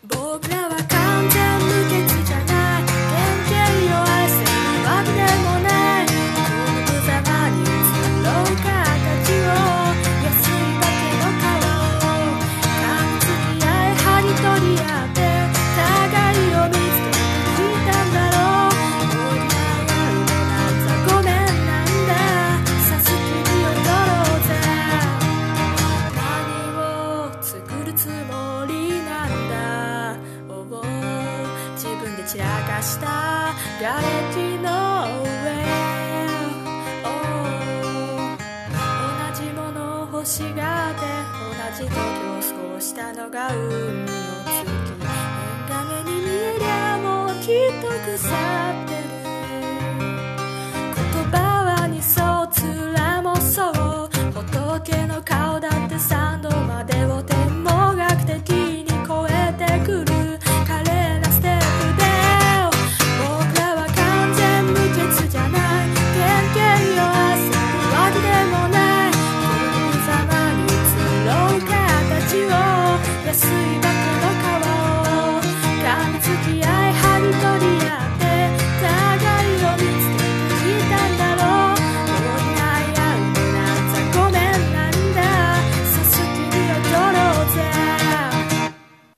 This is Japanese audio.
僕らは完全無欠じゃない、原型を愛せるわけでもない、この無様に映ろう形を、安いだけの顔を噛みつき合い張り取り合って互いを見つけてきたんだろう。俺らが夢なんざごめんなんだ、さすきに踊ろうぜ。何を作るつもりなんだ、自分で散らかしたガレージの上、同じものを欲しがって同じ時を過ごしたのが運の月、変化目に見えりゃもうきっと腐って